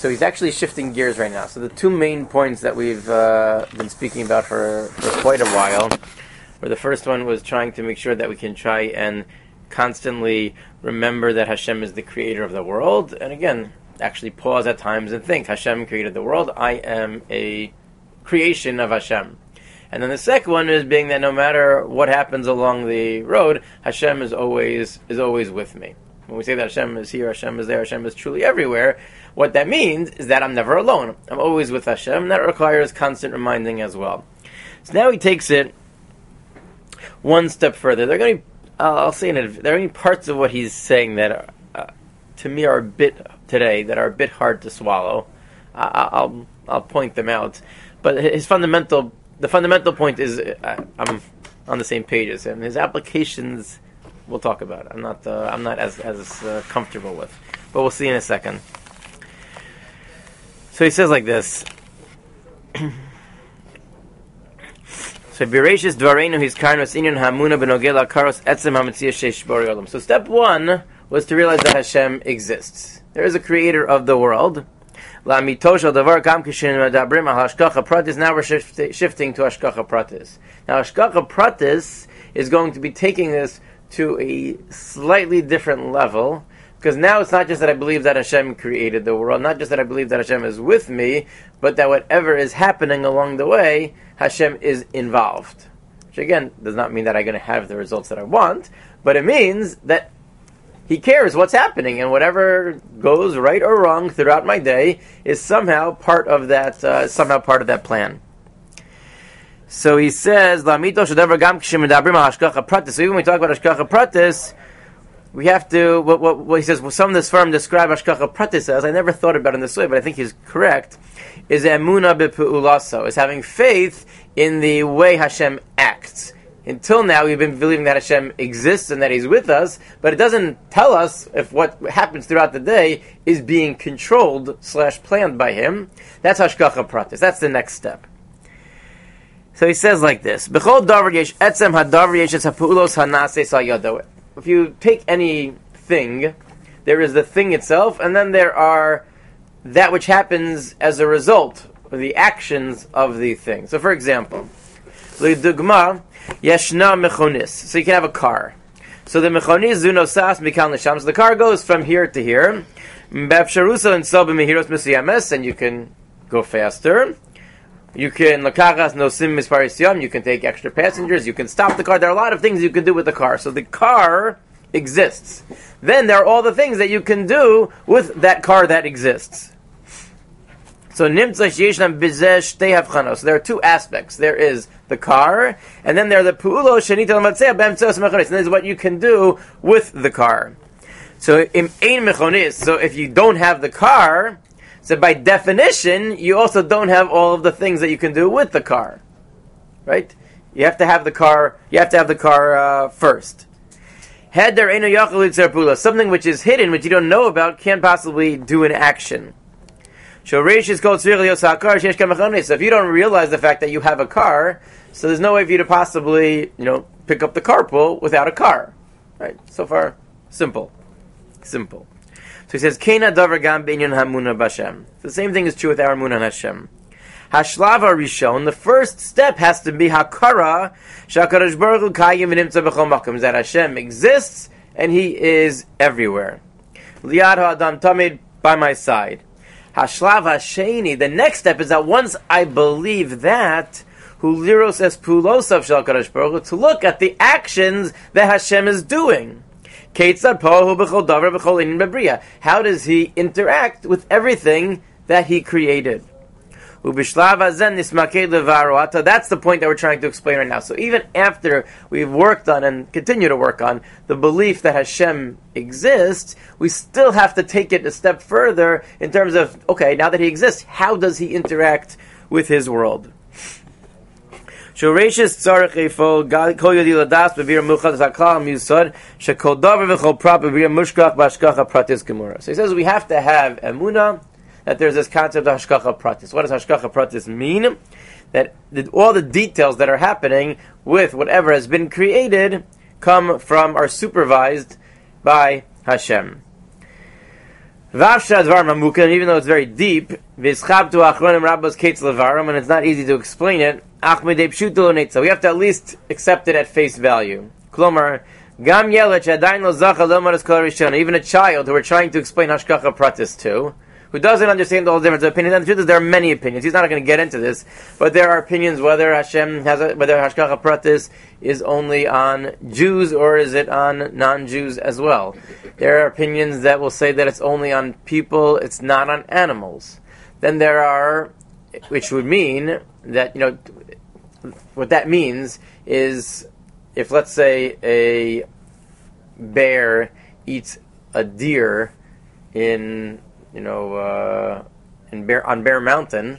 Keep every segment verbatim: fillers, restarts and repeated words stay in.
So he's actually shifting gears right now. So the two main points that we've uh, been speaking about for, for quite a while, where the first one was trying to make sure that we can try and constantly remember that Hashem is the creator of the world, and again, actually pause at times and think, Hashem created the world, I am a creation of Hashem. And then the second one is being that no matter what happens along the road, Hashem is always is always with me. When we say that Hashem is here, Hashem is there, Hashem is truly everywhere, what that means is that I'm never alone. I'm always with Hashem, and that requires constant reminding as well. So now he takes it one step further. There are going to be, uh, I'll say in it, there are any parts of what he's saying that are, uh, to me are a bit today that are a bit hard to swallow. I, I'll I'll point them out, but his fundamental the fundamental point is uh, I'm on the same page as him. His applications we'll talk about. I'm not uh, I'm not as as uh, comfortable with, but we'll see in a second. So he says like this. So Bereshis Dvareinu his karnos inyan hamuna benogela karos etzem hamitzia sheish bori olam. So step one was to realize that Hashem exists. There is a creator of the world. La mitosha davar gam kishin medabrim al hashgacha pratis. Now we're shift, shifting to hashgacha pratis. Now hashgacha pratis is going to be taking this to a slightly different level, because now it's not just that I believe that Hashem created the world, not just that I believe that Hashem is with me, but that whatever is happening along the way, Hashem is involved. Which again, does not mean that I'm going to have the results that I want, but it means that He cares what's happening, and whatever goes right or wrong throughout my day is somehow part of that, uh, somehow part of that plan. So he says, so even when we talk about Hashgacha Pratis, we have to, what, what, what he says, well, some of this firm describe Hashgacha Pratis as, I never thought about it in this way, but I think he's correct, is Emunah B'Pu'ulaso, is having faith in the way Hashem acts. Until now, we've been believing that Hashem exists and that He's with us, but it doesn't tell us if what happens throughout the day is being controlled slash planned by Him. That's Hashgacha Pratis. That's the next step. So he says like this: if you take anything, there is the thing itself, and then there are that which happens as a result of the actions of the thing. So, for example, l'dugma yeshna mechonis. So you can have a car. So the mechonis zunosas mikan l'sham. So the car goes from here to here. B'efsharusa and so b'mehiros mesuyamos, and you can go faster. You can lakachas nosim misparis yom. You can take extra passengers. You can stop the car. There are a lot of things you can do with the car. So the car exists. Then there are all the things that you can do with that car that exists. So nimtza sheyeshnam bizeh shtei havchanos. There are two aspects. There is the car, and then there are the pu'ulo shenita l'matzeh b'emtzeos mechonis. And this is what you can do with the car. So im ein mechonis. So if you don't have the car, so by definition, you also don't have all of the things that you can do with the car, right? You have to have the car. You have to have the car uh, first. Something which is hidden, which you don't know about, can't possibly do an action. So if you don't realize the fact that you have a car, so there's no way for you to possibly, you know, pick up the carpool without a car, right? So far, simple, simple. So he says, "Keina davar gam b'inyan hamuna b'Hashem." The same thing is true with our hamuna on Hashem. Hashlava rishon, the first step has to be hakara shakadosh baruch hu kayim v'nimtza b'chol makom, that Hashem exists and He is everywhere. Liad ha'adam tamid, by my side. Hashlav hasheni, the next step is that once I believe that, hu liros es pulosav shel kadosh baruch hu, to look at the actions that Hashem is doing. How does He interact with everything that He created? That's the point that we're trying to explain right now. So even after we've worked on and continue to work on the belief that Hashem exists, we still have to take it a step further in terms of, okay, now that He exists, how does He interact with His world? So he says we have to have emunah, that there's this concept of hashgacha pratis. What does hashgacha pratis mean? That all the details that are happening with whatever has been created come from, are supervised by Hashem. Vavsha Dvar Mamukan, even though it's very deep, Vizchabtu Achronim Rabbos Kates Levarim, and it's not easy to explain it, Achmedei Pshutu Lo Netza. We have to at least accept it at face value. Klomar, Gam Yelet Shadayin Lo Zacha Lo Maras Kol Rishona, even a child who we're trying to explain Hashgacha Pratis to, who doesn't understand all the different opinions. And the truth is, there are many opinions. He's not going to get into this, but there are opinions whether Hashem has a, whether Hashgacha Pratis is only on Jews or is it on non-Jews as well. There are opinions that will say that it's only on people, it's not on animals. Then there are, which would mean that, you know, what that means is, if let's say a bear eats a deer in you know, uh, in Bear, on Bear Mountain,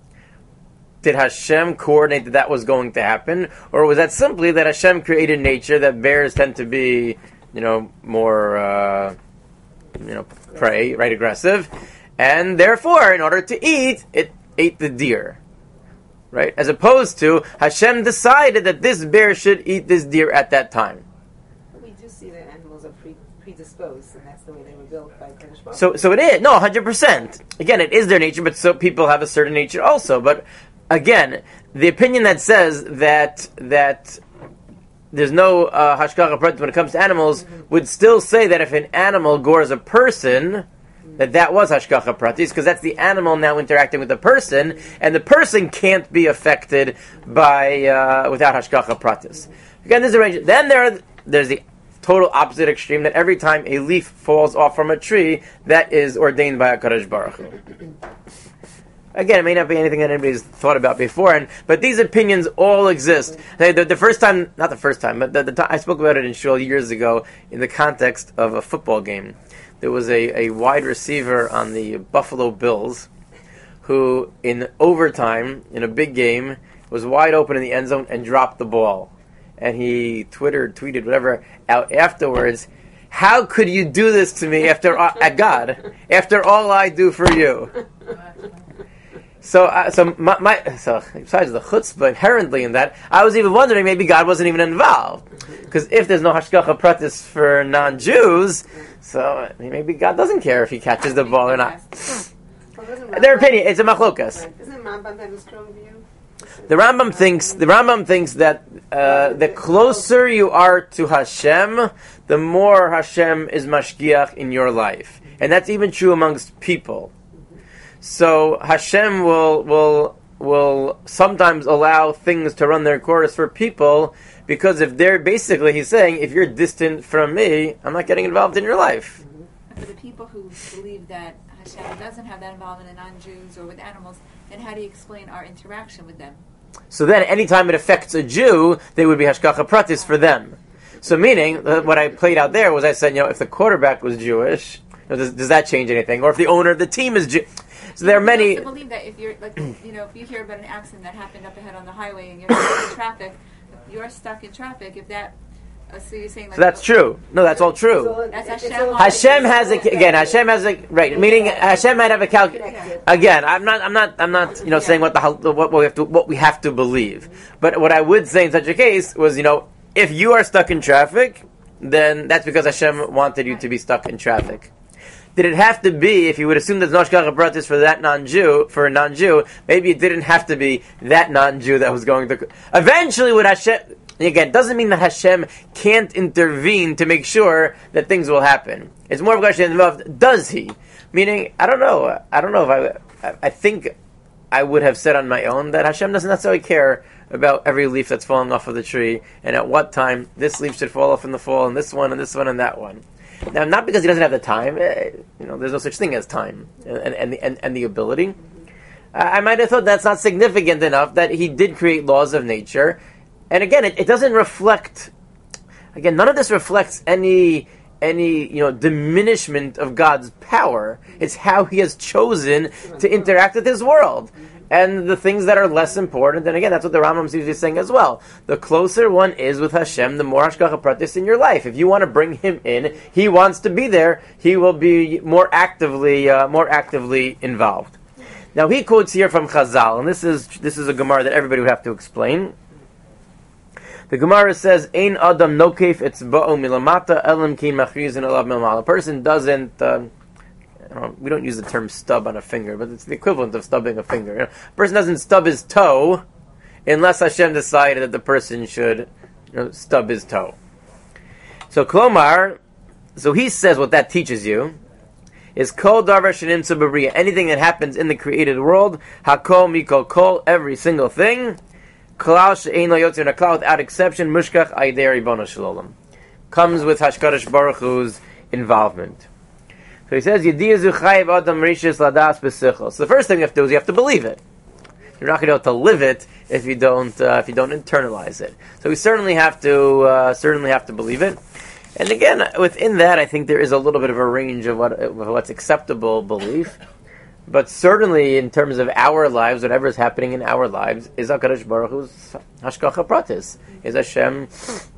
did Hashem coordinate that that was going to happen? Or was that simply that Hashem created nature, that bears tend to be, you know, more, uh, you know, prey, right, aggressive, and therefore, in order to eat, it ate the deer, right? As opposed to, Hashem decided that this bear should eat this deer at that time. We do see that animals are pre- predisposed, and that's the way they were built by Kadosh Baruch Hu. So, so it is no, one hundred percent. Again, it is their nature, but so people have a certain nature also. But again, the opinion that says that that there's no uh, hashgacha pratis when it comes to animals mm-hmm. would still say that if an animal gores a person, mm-hmm. that that was hashgacha pratis, because that's the animal now interacting with the person, mm-hmm. and the person can't be affected by uh, without hashgacha pratis. Mm-hmm. Again, this is a range. Then there are, there's the total opposite extreme, that every time a leaf falls off from a tree, that is ordained by HaKadosh Baruch Hu. Again, it may not be anything that anybody's thought about before, and, but these opinions all exist. The, the, the first time, not the first time, but the, the time, I spoke about it in Shul years ago in the context of a football game. There was a, a wide receiver on the Buffalo Bills who, in overtime, in a big game, was wide open in the end zone and dropped the ball. And he twittered, tweeted, whatever, out afterwards, how could you do this to me after uh, at God, after all I do for you? So, uh, so my, my, so besides the chutzpah inherently in that, I was even wondering maybe God wasn't even involved, because if there's no hashgacha pratis for non-Jews, so maybe God doesn't care if he catches the ball or not. Their opinion, it's a machlokas. Isn't Rambam have a strong view? The Rambam thinks the Rambam thinks that uh, the closer you are to Hashem, the more Hashem is mashgiach in your life, and that's even true amongst people. So Hashem will will will sometimes allow things to run their course for people, because if they're basically, he's saying, if you're distant from me, I'm not getting involved in your life. For the people who believe that Hashem doesn't have that involvement in non-Jews or with animals, then how do you explain our interaction with them? So then, anytime it affects a Jew, they would be hashgacha pratis for them. So meaning, uh, what I played out there was I said, you know, if the quarterback was Jewish, you know, does, does that change anything? Or if the owner of the team is Jewish? So there are many. I believe that if you're like, you know, if you hear about an accident that happened up ahead on the highway and you're stuck in traffic, if you're stuck in traffic. If that, uh, so you're saying like, so that's true. No, that's all true. So that's it's Hashem. all- Hashem has a again. Hashem has a right. Meaning Hashem might have a calc. Again, I'm not. I'm not. I'm not. You know, saying what the hal- what we have to what we have to believe. But what I would say in such a case was, you know, if you are stuck in traffic, then that's because Hashem wanted you to be stuck in traffic. Did it have to be, if you would assume there's no hashgacha pratis for that non-Jew, for a non-Jew, maybe it didn't have to be that non-Jew that was going to... Eventually, would Hashem... Again, it doesn't mean that Hashem can't intervene to make sure that things will happen. It's more of a question of, does he? Meaning, I don't know. I don't know if I... I think I would have said on my own that Hashem doesn't necessarily care about every leaf that's falling off of the tree, and at what time this leaf should fall off in the fall, and this one, and this one, and that one. Now, not because he doesn't have the time, uh, you know, there's no such thing as time and and the, and, and the ability. Uh, I might have thought that's not significant enough that he did create laws of nature. And again, it, it doesn't reflect, again, none of this reflects any, any, you know, diminishment of God's power. It's how he has chosen to interact with his world. And the things that are less important, and again, that's what the Rambam seems to be saying as well. The closer one is with Hashem, the more hashgacha pratis in your life. If you want to bring him in, he wants to be there. He will be more actively, uh, more actively involved. Now he quotes here from Chazal, and this is this is a Gemara that everybody would have to explain. The Gemara says, "Ein adam nokef etzba'o milamata elam kin machrizin alav milmala." A person doesn't. Uh, I don't, we don't use the term stub on a finger, but it's the equivalent of stubbing a finger. You know, a person doesn't stub his toe unless Hashem decided that the person should, you know, stub his toe. So Klomar, so he says what that teaches you is kol davar shenimtza b'bria, anything that happens in the created world, hakol mikol kol, every single thing, klal she'ein lo yotzer naklal, without exception, mushkach aydei ribono shel olam, comes with Hashkadosh Baruch Hu's involvement. So he says, Yediyazu chayiv adam rishis ladas b'sichos. So the first thing you have to do is you have to believe it. You're not going to be able to live it if you don't uh, if you don't internalize it. So we certainly have to uh, certainly have to believe it. And again, within that, I think there is a little bit of a range of what of what's acceptable belief. But certainly, in terms of our lives, whatever is happening in our lives is HaKadosh Baruch Hu's hashgacha pratis, is Hashem,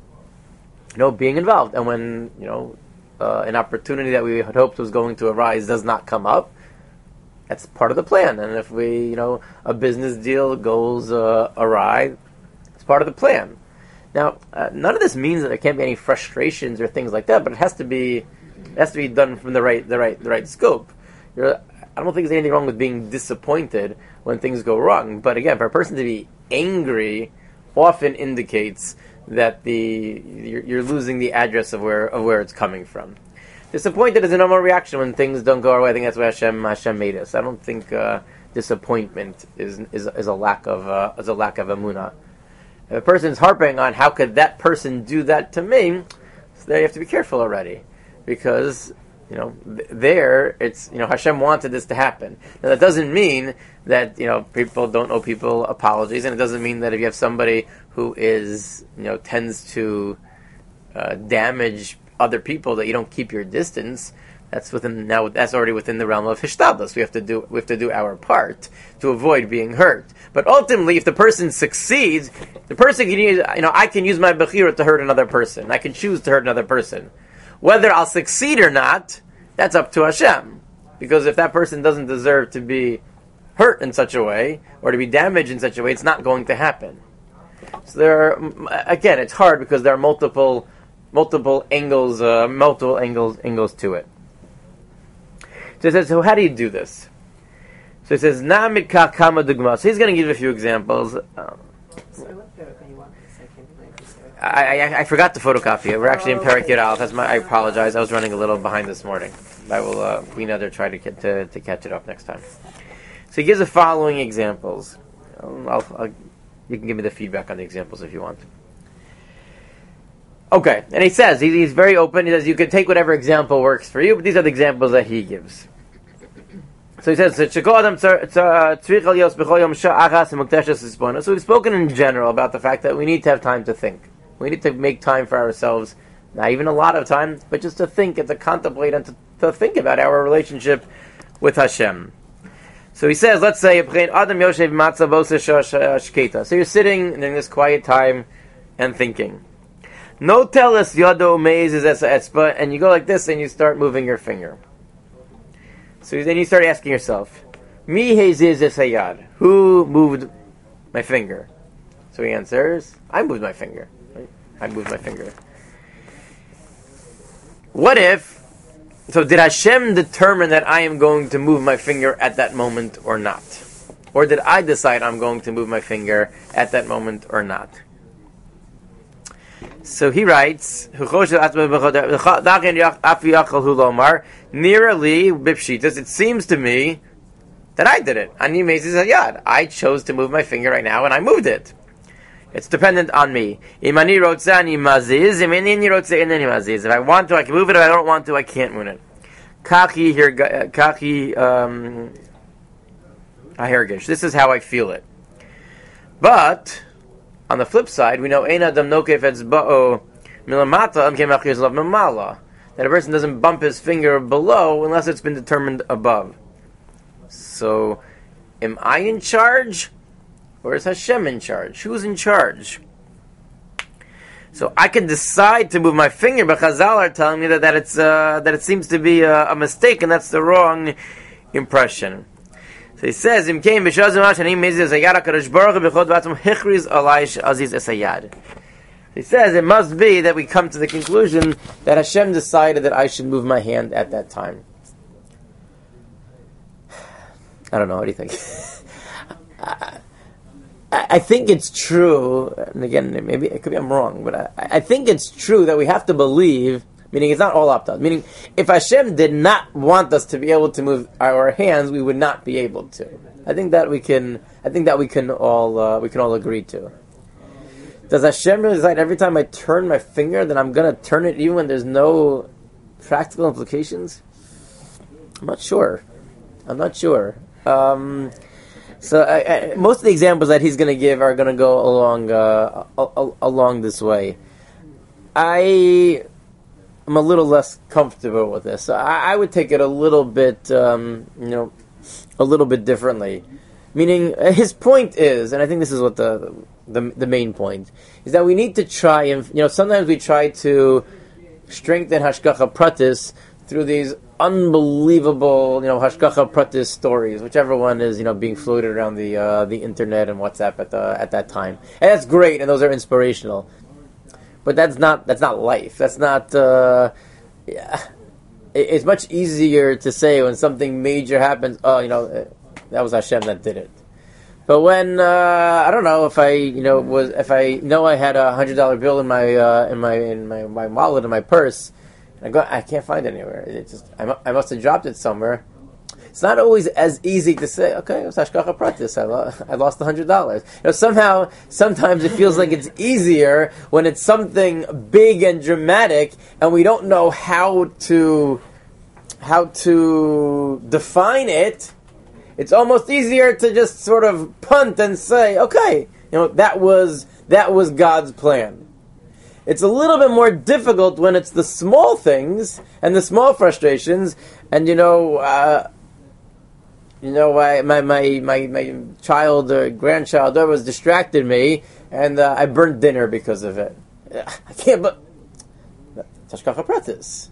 you know, being involved. And when you know uh, an opportunity that we had hoped was going to arise does not come up, that's part of the plan. And if we, you know, a business deal goes uh, awry, it's part of the plan. Now, uh, none of this means that there can't be any frustrations or things like that, but it has to be, it has to be done from the right, the right, the right scope. You're, I don't think there's anything wrong with being disappointed when things go wrong. But again, for a person to be angry, often indicates that the you're, you're losing the address of where of where it's coming from. Disappointed is a normal reaction when things don't go our way. I think that's why Hashem Hashem made us. I don't think uh, disappointment is is is a lack of uh, is a lack of emunah. If a person's harping on how could that person do that to me, so there you have to be careful already, because you know th- there it's you know Hashem wanted this to happen. Now that doesn't mean that you know people don't owe people apologies, and it doesn't mean that if you have somebody who is you know tends to uh, damage other people that you don't keep your distance. That's within now. That's already within the realm of hishtadlus. We have to do. We have to do our part to avoid being hurt. But ultimately, if the person succeeds, the person can use. You know, I can use my bechira to hurt another person. I can choose to hurt another person. Whether I'll succeed or not, that's up to Hashem. Because if that person doesn't deserve to be hurt in such a way or to be damaged in such a way, it's not going to happen. So there are, again, it's hard because there are multiple, multiple angles, uh, multiple angles, angles to it. So he says, so how do you do this? So he says, Na mitka kama dugma. So he's going to give a few examples. Um, Sorry, what paragraph you want? Second, I, I I forgot to photocopy it. We're actually in Perek Yud Aleph. That's my. I apologize. I was running a little behind this morning. I will. Uh, we neither try to get to, to catch it up next time. So he gives the following examples. I'll, I'll, I'll, you can give me the feedback on the examples if you want. Okay, and he says, he, he's very open, he says you can take whatever example works for you, but these are the examples that he gives. So he says, so we've spoken in general about the fact that we need to have time to think. We need to make time for ourselves, not even a lot of time, but just to think and to contemplate and to, to think about our relationship with Hashem. So he says, let's say, so you're sitting in this quiet time and thinking. No tell us yado meiz is esa etzba, and you go like this and you start moving your finger. So then you start asking yourself, Mi heiziz esa yad, who moved my finger? So he answers, I moved my finger. Right? I moved my finger. What if, so did Hashem determine that I am going to move my finger at that moment or not? Or did I decide I'm going to move my finger at that moment or not? So he writes, Nearly, it seems to me that I did it. I chose to move my finger right now, and I moved it. It's dependent on me. If I want to, I can move it. If I don't want to, I can't move it. Kachi here, kachi um, ahergish. This is how I feel it. But on the flip side, we know ein adam nokef etzba'o milamata am kemach yizlav mamala, that a person doesn't bump his finger below unless it's been determined above. So, am I in charge, or is Hashem in charge? Who's in charge? So I can decide to move my finger, but Chazal are telling me that, that it's uh, that it seems to be a, a mistake, and that's the wrong impression. So he says, He says, it must be that we come to the conclusion that Hashem decided that I should move my hand at that time. I don't know. What do you think? I, I think it's true, and again, maybe it could be I'm wrong, but I, I think it's true that we have to believe. Meaning, it's not all up to us. Meaning, if Hashem did not want us to be able to move our hands, we would not be able to. I think that we can. I think that we can all uh, we can all agree to. Does Hashem really decide every time I turn my finger that I'm going to turn it even when there's no practical implications? I'm not sure. I'm not sure. Um, so I, I, most of the examples that he's going to give are going to go along uh, a, a, along this way. I am a little less comfortable with this. So I, I would take it a little bit, um, you know, a little bit differently. Meaning, uh, his point is, and I think this is what the, the the main point is, that we need to try and, you know, sometimes we try to strengthen Hashgacha Pratis through these unbelievable, you know, Hashgacha Pratis stories, whichever one is, you know, being floated around the uh, the internet and WhatsApp at the at that time. And that's great, and those are inspirational. But that's not that's not life. That's not. Uh, yeah. it, it's much easier to say when something major happens. Oh, you know, that was Hashem that did it. But when uh, I don't know if I, you know, was if I know I had a hundred dollar bill in my uh, in my in my, my wallet in my purse, and I go, I can't find it anywhere. It just I, mu- I must have dropped it somewhere. It's not always as easy to say, okay, it was Hashgacha Pratis. I, lo- I lost a hundred dollars. You know, somehow, sometimes it feels like it's easier when it's something big and dramatic, and we don't know how to how to define it. It's almost easier to just sort of punt and say, okay, you know, that was that was God's plan. It's a little bit more difficult when it's the small things and the small frustrations, and you know. Uh, You know, I, my, my, my, my child or grandchild was distracted me, and uh, I burnt dinner because of it. I can't, but Hashgacha Pratis.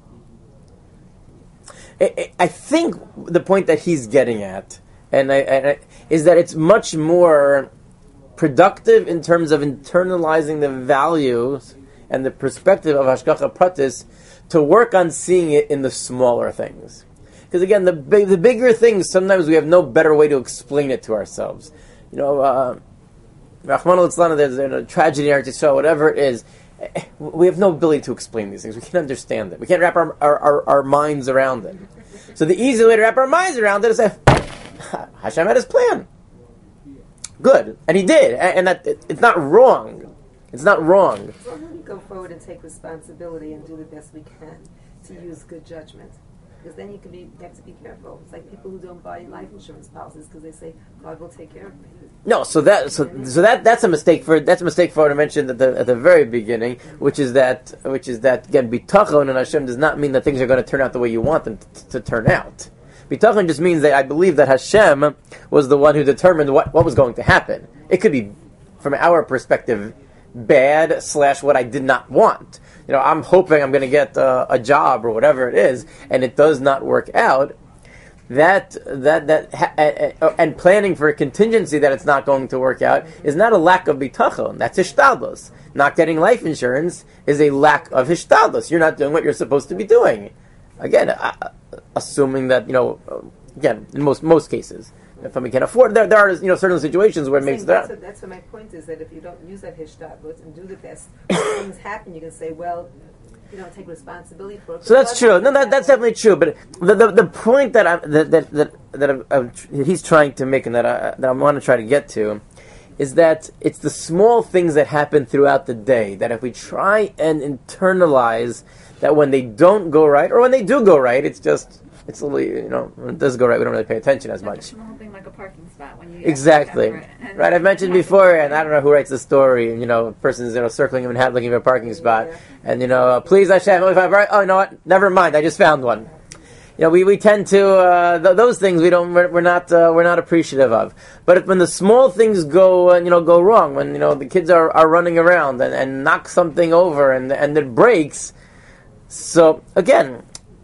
I think the point that he's getting at, and, I, and I, is that it's much more productive in terms of internalizing the values and the perspective of Hashgacha Pratis to work on seeing it in the smaller things. Because again, the big, the bigger things, sometimes we have no better way to explain it to ourselves. You know, uh, Rahman al-Islam, there's a tragedy in Eretz Yisrael, whatever it is, we have no ability to explain these things. We can't understand it. We can't wrap our, our, our, our minds around it. So the easy way to wrap our minds around it is say, Hashem had his plan. Good. And he did. And that it, it's not wrong. It's not wrong. So how do we go forward and take responsibility and do the best we can to use good judgment? Because then you can be, you have to be careful. It's like people who don't buy life insurance policies because they say God will take care of me. No, so that so so that that's a mistake for that's a mistake for I mentioned at the at the very beginning, which is that which is that again, bitachon and Hashem does not mean that things are going to turn out the way you want them t- to turn out. Bitachon just means that I believe that Hashem was the one who determined what, what was going to happen. It could be, from our perspective, bad slash what I did not want. You know, I'm hoping I'm going to get uh, a job or whatever it is, and it does not work out. That that that ha- and planning for a contingency that it's not going to work out is not a lack of bitachon. That's hishtadlus. Not getting life insurance is a lack of hishtadlus. You're not doing what you're supposed to be doing. Again, uh, assuming that, you know, again, in most most cases, if somebody can afford, there there are, you know, certain situations where it makes that's that. A, that's what my point is, that if you don't use that hishtadlus and do the best, when things happen, you can say, well, you don't take responsibility for it. So that's true. No, that, that's definitely true. But the the, the point that I that that that, that I'm, I'm, he's trying to make and that I that I want to try to get to is that it's the small things that happen throughout the day that if we try and internalize that when they don't go right or when they do go right, it's just it's a little, you know, when it does go right, we don't really pay attention as much. Something like a parking spot when you exactly right. I've mentioned before, and I don't know who writes the story. You know, a person's, you know, circling in Manhattan looking for a parking spot, and you know, uh, please Hashem, if I oh, you know what? Never mind, I just found one. You know, we, we tend to uh, th- those things we don't we're, we're not uh, we're not appreciative of. But if, when the small things go uh, you know go wrong, when you know the kids are, are running around and, and knock something over and and it breaks, so again,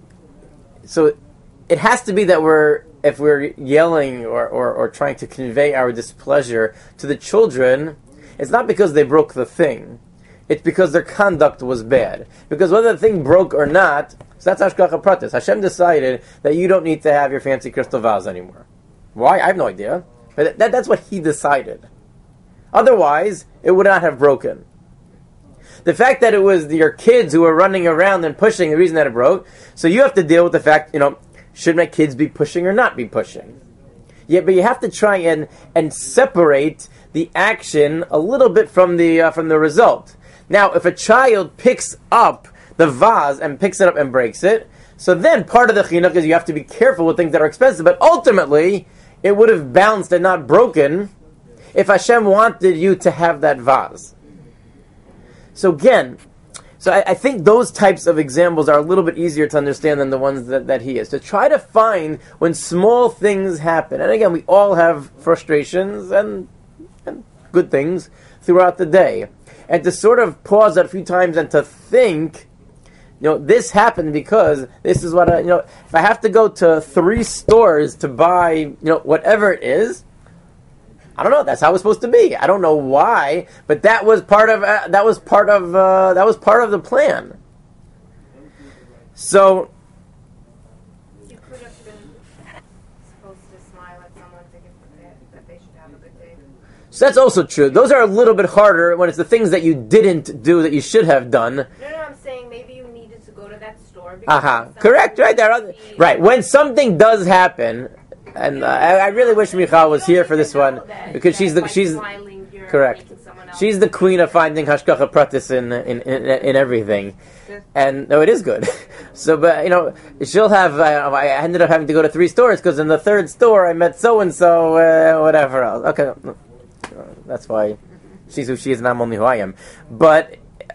so. It has to be that we're, if we're yelling or, or, or trying to convey our displeasure to the children, it's not because they broke the thing. It's because their conduct was bad. Because whether the thing broke or not, so that's Hashgacha Pratis. Hashem decided that you don't need to have your fancy crystal vase anymore. Why? I have no idea. But that, that's what he decided. Otherwise, it would not have broken. The fact that it was your kids who were running around and pushing, the reason that it broke, so you have to deal with the fact, you know, should my kids be pushing or not be pushing? Yeah, but you have to try and, and separate the action a little bit from the uh, from the result. Now, if a child picks up the vase and picks it up and breaks it, so then part of the chinuch is you have to be careful with things that are expensive, but ultimately, it would have bounced and not broken if Hashem wanted you to have that vase. So again, so I, I think those types of examples are a little bit easier to understand than the ones that, that he is. To try to find when small things happen, and again, we all have frustrations and, and good things throughout the day, and to sort of pause that a few times and to think, you know, this happened because this is what I, you know, if I have to go to three stores to buy, you know, whatever it is, I don't know. That's how it's supposed to be. I don't know why, but that was part of uh, that was part of uh, that was part of the plan. So you could have been supposed to smile at someone to give them that they should have a good day. So that's also true. Those are a little bit harder when it's the things that you didn't do that you should have done. No, no, I'm saying maybe you needed to go to that store. Aha, uh-huh. Correct. Right there. Other, right. When something does happen. And uh, I, I really wish Michal was here for this one because she's the she's correct. She's the queen of finding hashgacha pratis in in, in in everything, and no, it is good. So, but you know, she'll have. Uh, I ended up having to go to three stores because in the third store I met so and so, whatever else. Okay, that's why she's who she is, and I'm only who I am. But.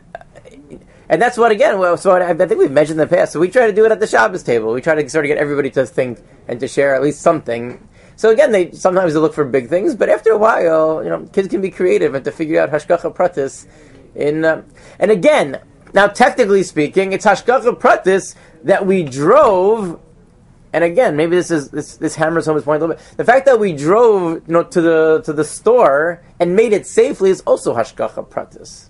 And that's what, again, well, so I, I think we've mentioned in the past, so we try to do it at the Shabbos table. We try to sort of get everybody to think and to share at least something. So again, they sometimes they look for big things, but after a while, you know, kids can be creative and to figure out hashgacha pratis in, uh, and again, now technically speaking, it's hashgacha pratis that we drove, and again, maybe this is, this, this hammers home his point a little bit. The fact that we drove, you know, to the, to the store and made it safely is also hashgacha pratis.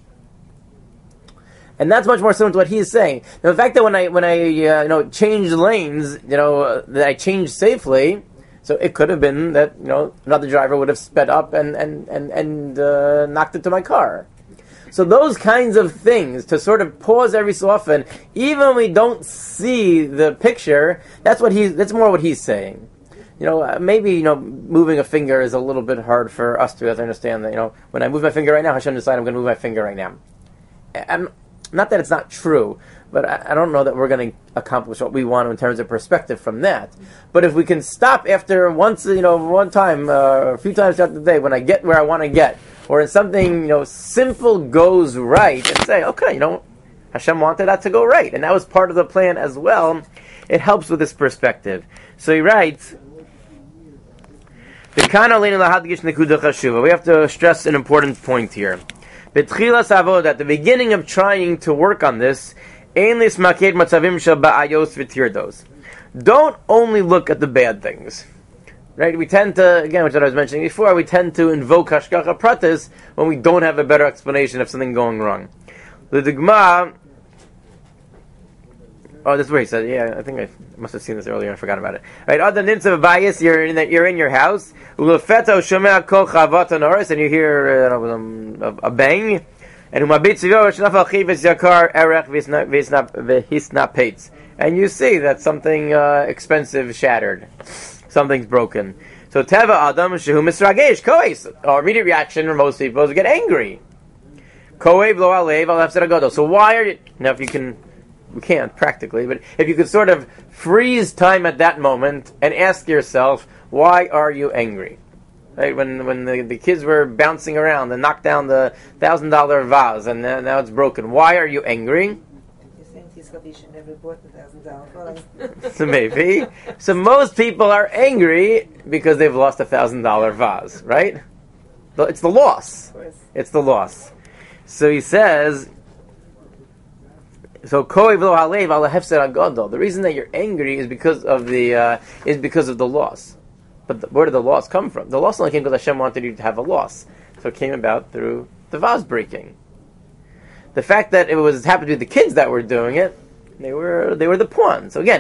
And that's much more similar to what he's saying. Now, the fact that when I when I uh, you know changed lanes, you know uh, that I changed safely, so it could have been that you know another driver would have sped up and and and and uh, knocked into my car. So those kinds of things to sort of pause every so often, even when we don't see the picture. That's what he's. That's more what he's saying. You know, uh, maybe you know moving a finger is a little bit hard for us to understand that. You know, when I move my finger right now, Hashem decided I'm going to move my finger right now. I'm, Not that it's not true, but I, I don't know that we're going to accomplish what we want in terms of perspective from that. But if we can stop after once, you know, one time, uh, a few times throughout the day, when I get where I want to get, or in something, you know, simple goes right, and say, okay, you know, Hashem wanted that to go right, and that was part of the plan as well. It helps with this perspective. So he writes, we have to stress an important point here. At the beginning of trying to work on this, don't only look at the bad things. Right? We tend to, again, which I was mentioning before, we tend to invoke hashgacha pratis when we don't have a better explanation of something going wrong. The Digma, oh, this is where he said, yeah, I think I must have seen this earlier, I forgot about it. Right, Other nimtza b'bayis, you're in the, you're in your house, ulefeta shomea kol chavat hanoros, and you hear uh, um, a, a bang, and umabit tzivor shnaf achiv es yakar erech v'hisna peitz, and you see that something uh, expensive shattered, something's broken. So teva adam shehu misragesh kois, our immediate reaction for most people is to get angry. Koev lo alev al hafsed hagadol. So why are you, now if you can, we can't practically, but if you could sort of freeze time at that moment and ask yourself, why are you angry? Right? When when the, the kids were bouncing around and knocked down the thousand dollar vase and now, now it's broken, why are you angry? You're saying you should never bought the thousand dollar vase. So maybe. So most people are angry because they've lost a thousand dollar vase, right? It's the loss. It's the loss. So he says, so koev lo halev al hafsed hagadol. The reason that you're angry is because of the uh, is because of the loss. But the, where did the loss come from? The loss only came because Hashem wanted you to have a loss, so it came about through the vase breaking. The fact that it was happened to be the kids that were doing it, they were they were the pawns. So again,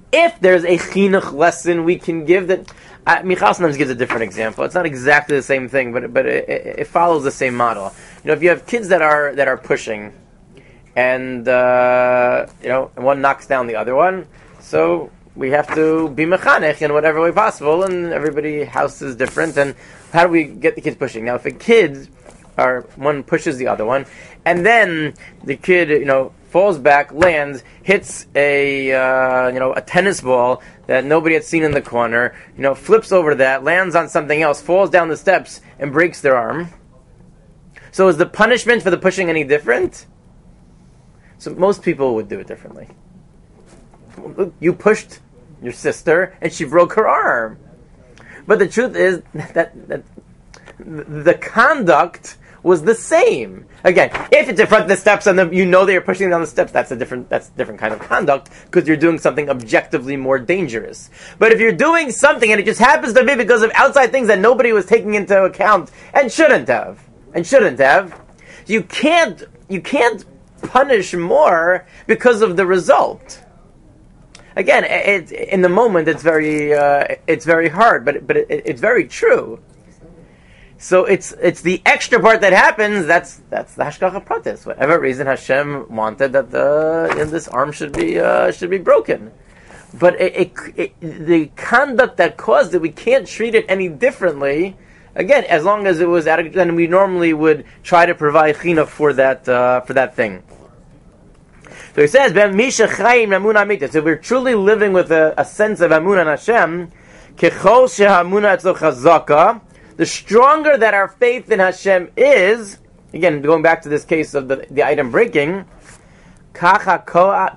if there's a chinuch lesson we can give that, uh, Michal sometimes gives a different example. It's not exactly the same thing, but but it, it, it follows the same model. You know, if you have kids that are that are pushing, and uh, you know, one knocks down the other one, so we have to be mechanech in whatever way possible, and everybody's house is different. And how do we get the kids pushing? Now, if a kid or one pushes the other one, and then the kid, you know, falls back, lands, hits a uh, you know a tennis ball that nobody had seen in the corner, you know, flips over that, lands on something else, falls down the steps, and breaks their arm. So is the punishment for the pushing any different? So most people would do it differently. You pushed your sister, and she broke her arm. But the truth is that, that the conduct was the same. Again, if it's in front of the steps and the, you know that you're pushing down the steps, that's a different that's a different kind of conduct because you're doing something objectively more dangerous. But if you're doing something and it just happens to be because of outside things that nobody was taking into account and shouldn't have, and shouldn't have, you can't you can't punish more because of the result. Again, it, in the moment, it's very uh, it's very hard, but but it, it's very true. So it's it's the extra part that happens. That's that's the hashgacha pratis. Whatever reason Hashem wanted that the you know, this arm should be uh, should be broken, but it, it, it, the conduct that caused it, we can't treat it any differently. Again, as long as it was adequate, then we normally would try to provide chinuch for that uh, for that thing. So he says, "Ben misha chayim amuna mitas." If we're truly living with a, a sense of amun on Hashem, kechol shehamuna etzlo chazaka. The stronger that our faith in Hashem is, again, going back to this case of the, the item breaking, the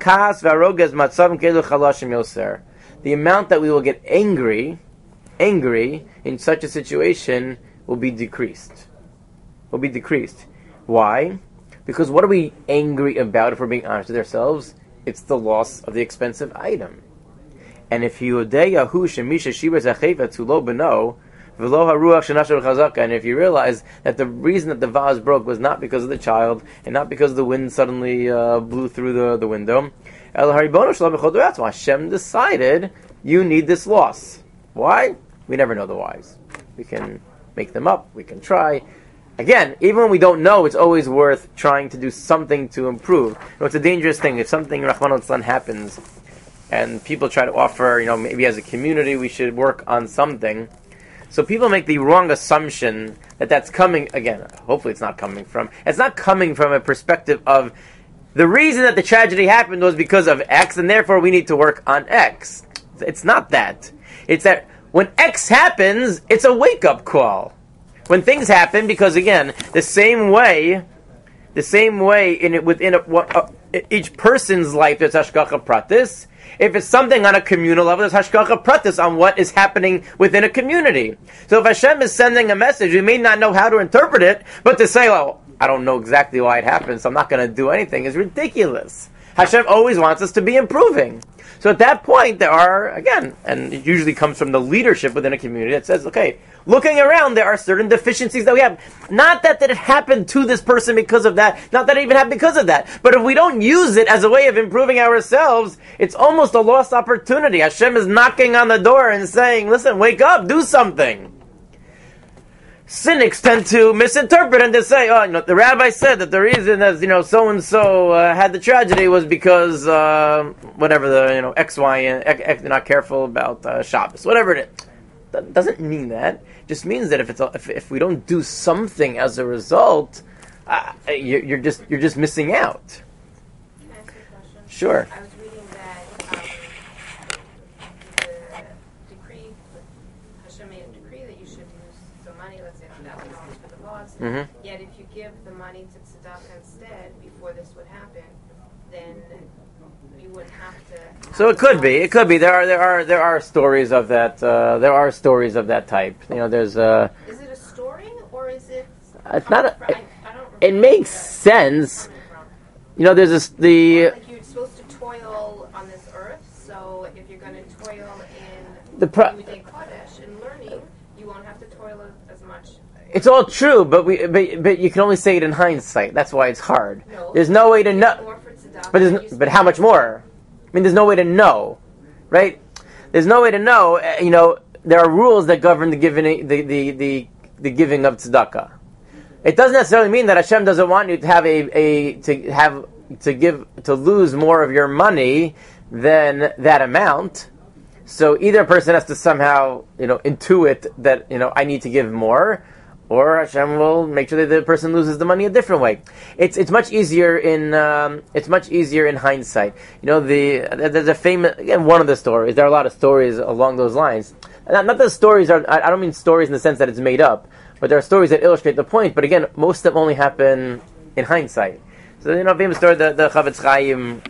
amount that we will get angry, angry in such a situation will be decreased. Will be decreased. Why? Because what are we angry about if we're being honest with ourselves? It's the loss of the expensive item. And if you Yahu Shemisha Shiva Zacheva Tulo Beno, and if you realize that the reason that the vase broke was not because of the child and not because the wind suddenly uh, blew through the, the window, Hashem decided you need this loss. Why? We never know the whys. We can make them up. We can try. Again, even when we don't know, it's always worth trying to do something to improve. You know, it's a dangerous thing. If something Rahman al-Islam happens and people try to offer, you know, maybe as a community we should work on something. So people make the wrong assumption that that's coming, again, hopefully it's not coming from, it's not coming from a perspective of the reason that the tragedy happened was because of X, and therefore we need to work on X. It's not that. It's that when X happens, it's a wake-up call. When things happen, because again, the same way, the same way in it within a, uh, each person's life, there's hashgacha pratis. If it's something on a communal level, there's hashgacha pratis on what is happening within a community. So if Hashem is sending a message, we may not know how to interpret it, but to say, well, I don't know exactly why it happened, so I'm not going to do anything, is ridiculous. Hashem always wants us to be improving. So at that point, there are, again, and it usually comes from the leadership within a community that says, okay, looking around, there are certain deficiencies that we have. Not that, that it happened to this person because of that, not that it even happened because of that, but if we don't use it as a way of improving ourselves, it's almost a lost opportunity. Hashem is knocking on the door and saying, listen, wake up, do something. Cynics tend to misinterpret and to say, oh, you know, the rabbi said that the reason that, you know, so-and-so uh, had the tragedy was because, uh, whatever the, you know, X, Y, and X, they're not careful about uh, Shabbos, whatever it is. That doesn't mean that. It just means that if it's if, if we don't do something as a result, uh, you're, you're just you're just missing out. Can I ask you a question? Sure. I was reading that um, the decree, Hashem made a decree that you should use some money, let's say one thousand dollars for the laws. Mm-hmm. Yet if you give the money to tzedakah instead, before this would happen, then you would have to. So it could be. It could be. There are there are there are stories of that. Uh, there are stories of that type. You know, there's. Uh, is it a story or is it? It's not. A, I, I don't it makes sense. You know, there's this the. Like you're supposed to toil on this earth, so if you're going to toil in the pro- Yudei Kodesh and learning, you won't have to toil as much. It's all true, but we but, but you can only say it in hindsight. That's why it's hard. No, there's no way to know. But there's no, but how much more? I mean, there's no way to know. right? There's no way to know. uh, You know, there are rules that govern the giving, the the the, the giving of tzedakah. It doesn't necessarily mean that Hashem doesn't want you to have a, a to have to give to lose more of your money than that amount. So either a person has to somehow, you know, intuit that, you know, I need to give more, or Hashem will make sure that the person loses the money a different way. It's it's much easier in um, it's much easier in hindsight. You know, the there's a famous, again, one of the stories. There are a lot of stories along those lines. Not, not that the stories are. I don't mean stories in the sense that it's made up, but there are stories that illustrate the point. But again, most of them only happen in hindsight. So, you know, famous story, the, the Chavetz Chaim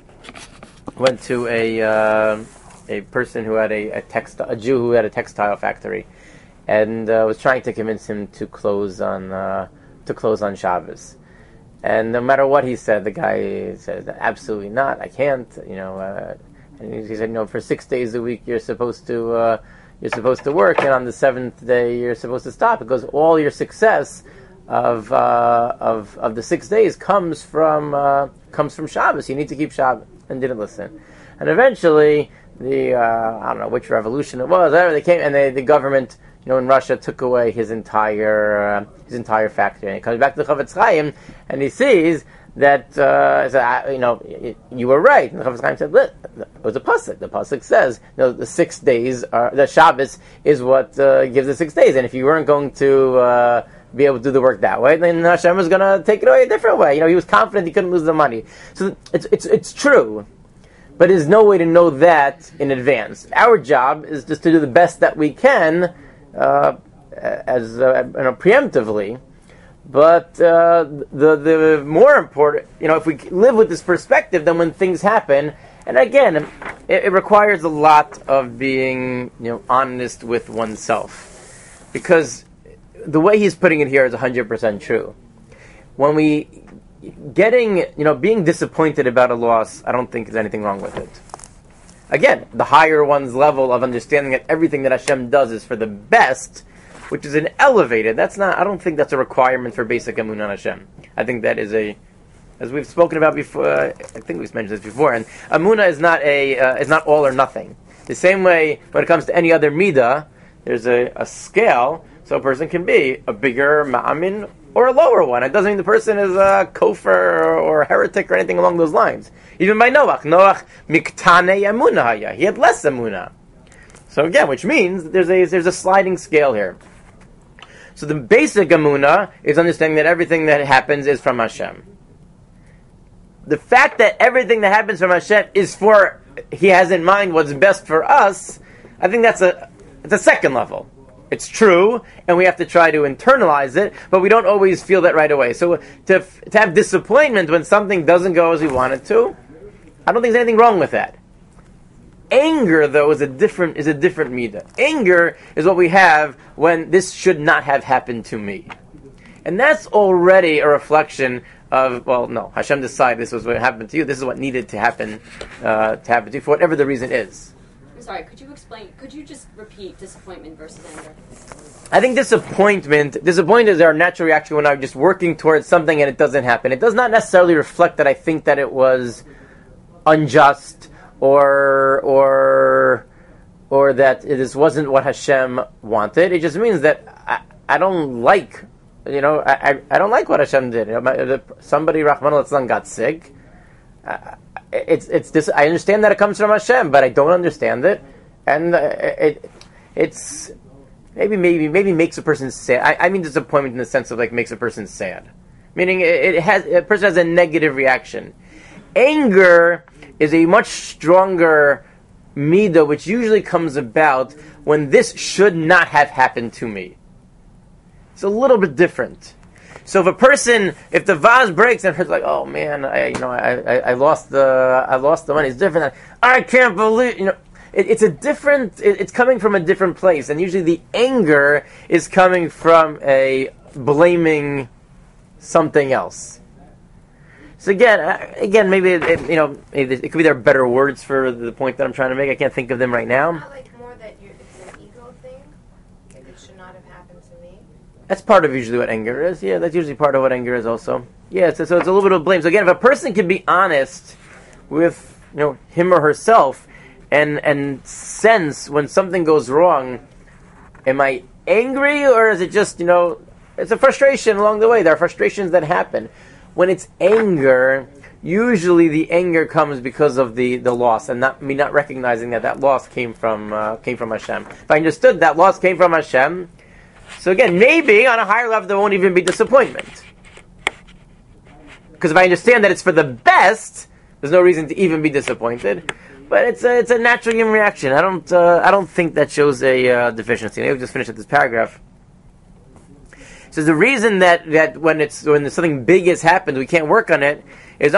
went to a uh, a person who had a, a textile, a Jew who had a textile factory, and uh, was trying to convince him to close on uh, to close on Shabbos. And no matter what he said, the guy said, "Absolutely not. I can't." You know, uh, and he said, "No, for six days a week you're supposed to uh, you're supposed to work, and on the seventh day you're supposed to stop, because all your success of uh, of of the six days comes from uh, comes from Shabbos. You need to keep Shabbos." And didn't listen. And eventually, the uh, I don't know which revolution it was. Whatever, they came, and they, the government, you know, in Russia took away his entire uh, his entire factory. And he comes back to the Chavetz Chaim, and he sees that uh, so, you know, you were right. And the Chavetz Chaim said, "Look, it was a pasuk. The pasuk says, you know, the six days, are, the Shabbos is what uh, gives the six days. And if you weren't going to uh, be able to do the work that way, then Hashem was going to take it away a different way." You know, he was confident he couldn't lose the money. So it's it's it's true, but there's no way to know that in advance. Our job is just to do the best that we can, uh, as uh, you know, preemptively. But uh, the the more important, you know, if we live with this perspective, then when things happen, and again, it, it requires a lot of being, you know, honest with oneself, because the way he's putting it here is one hundred percent true. When we getting, you know, being disappointed about a loss, I don't think there's anything wrong with it. Again, the higher one's level of understanding that everything that Hashem does is for the best, which is an elevated, that's not, I don't think that's a requirement for basic Emunah on Hashem. I think that is a, as we've spoken about before, I think we've mentioned this before, and Emunah is not a, uh, is not all or nothing. The same way, when it comes to any other midah, there's a, a scale. So a person can be a bigger ma'amin or a lower one. It doesn't mean the person is a kofar or, or a heretic or anything along those lines. Even by Noach, Noach miktane emunah haya. He had less emunah. So again, which means there's a there's a sliding scale here. So the basic emunah is understanding that everything that happens is from Hashem. The fact that everything that happens from Hashem is for, He has in mind what's best for us, I think that's a it's a second level. It's true, and we have to try to internalize it, but we don't always feel that right away. So to to have disappointment when something doesn't go as we want it to, I don't think there's anything wrong with that. Anger, though, is a different is a different midah. Anger is what we have when this should not have happened to me, and that's already a reflection of, well, no, Hashem decided this was what happened to you. This is what needed to happen uh, to happen to you for whatever the reason is. Sorry, could you explain, could you just repeat disappointment versus anger? I think disappointment, disappointment is our natural reaction when I'm just working towards something and it doesn't happen. It does not necessarily reflect that I think that it was unjust or or or that this wasn't what Hashem wanted. It just means that I, I don't like, you know, I, I don't like what Hashem did. You know, my, the, somebody, Rahman al-Islam, got sick. Uh, It's it's this. I understand that it comes from Hashem, but I don't understand it, and uh, it it's maybe maybe maybe makes a person sad. I, I mean disappointment in the sense of like makes a person sad, meaning it, it has a person has a negative reaction. Anger is a much stronger midah, which usually comes about when this should not have happened to me. It's a little bit different. So if a person, if the vase breaks and it's like, oh man, I, you know, I, I, I lost the, I lost the money. It's different. I can't believe, you know, it, it's a different. It, it's coming from a different place, and usually the anger is coming from a blaming something else. So again, again, maybe it, it, you know, maybe it could be there are better words for the point that I'm trying to make. I can't think of them right now. Not like more that you're, it's an ego thing. Like it should not have happened to me. That's part of usually what anger is. Yeah, that's usually part of what anger is also. Yeah, so, so it's a little bit of blame. So again, if a person can be honest with, you know, him or herself and and sense when something goes wrong. Am I angry, or is it just, you know, it's a frustration along the way? There are frustrations that happen. When it's anger, usually the anger comes because of the, the loss, and not me not recognizing that that loss came from uh, came from Hashem. If I understood that loss came from Hashem, so again, maybe on a higher level there won't even be disappointment. Because if I understand that it's for the best, there's no reason to even be disappointed. But it's a, it's a natural human reaction. I don't uh, I don't think that shows a uh, deficiency. Maybe we'll just finish at this paragraph. So the reason that, that when it's when something big has happened, we can't work on it is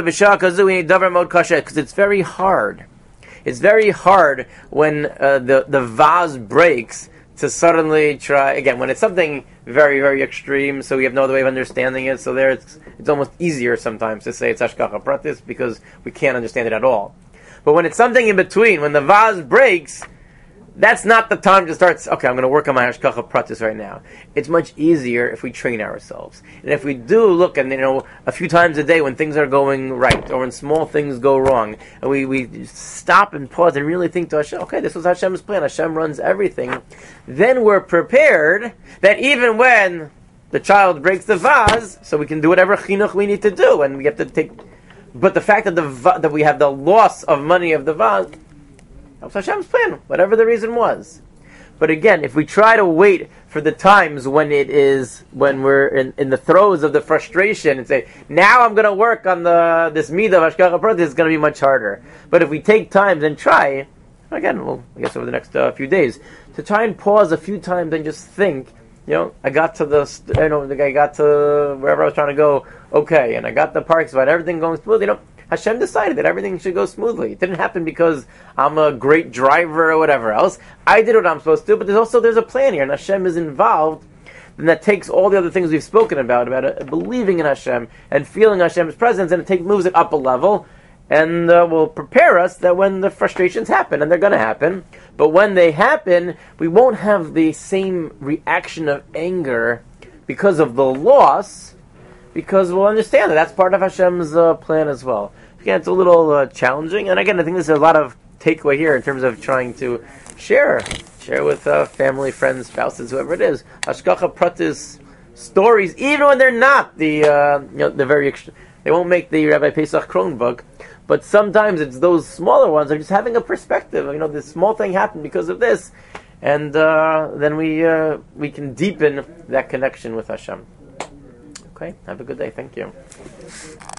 because it's very hard. It's very hard when uh, the the vase breaks to suddenly try again when it's something very very extreme. So we have no other way of understanding it. So there it's it's almost easier sometimes to say it's hashgacha pratis because we can't understand it at all. But when it's something in between, when the vase breaks, that's not the time to start, okay, I'm going to work on my hashgacha pratis right now. It's much easier if we train ourselves. And if we do look, and you know, a few times a day when things are going right, or when small things go wrong, and we, we stop and pause and really think to Hashem, okay, this was Hashem's plan, Hashem runs everything, then we're prepared that even when the child breaks the vase, so we can do whatever chinuch we need to do, and we have to take... But the fact that the that we have the loss of money of the vase, that was Hashem's plan, whatever the reason was. But again, if we try to wait for the times when it is when we're in, in the throes of the frustration and say, now I'm going to work on the this midah of hashgacha pratis, it's going to be much harder. But if we take time and try, again, well, I guess over the next uh, few days, to try and pause a few times and just think, you know, I got to the, you know, I got to wherever I was trying to go, okay, and I got the parking spot, everything going smoothly. You know, Hashem decided that everything should go smoothly. It didn't happen because I'm a great driver or whatever else. I did what I'm supposed to do, but there's also there's a plan here, and Hashem is involved, and that takes all the other things we've spoken about, about uh, believing in Hashem and feeling Hashem's presence, and it takes moves it up a level, and uh, will prepare us that when the frustrations happen, and they're going to happen, but when they happen, we won't have the same reaction of anger because of the loss, because we'll understand that that's part of Hashem's uh, plan as well. Again, it's a little uh, challenging, and again, I think there's a lot of takeaway here in terms of trying to share, share with uh, family, friends, spouses, whoever it is, hashgacha pratis stories, even when they're not the uh, you know the very extra, they won't make the Rabbi Pesach Krohn book. But sometimes it's those smaller ones are just having a perspective. You know, this small thing happened because of this, and uh, then we uh, we can deepen that connection with Hashem. Okay, have a good day. Thank you.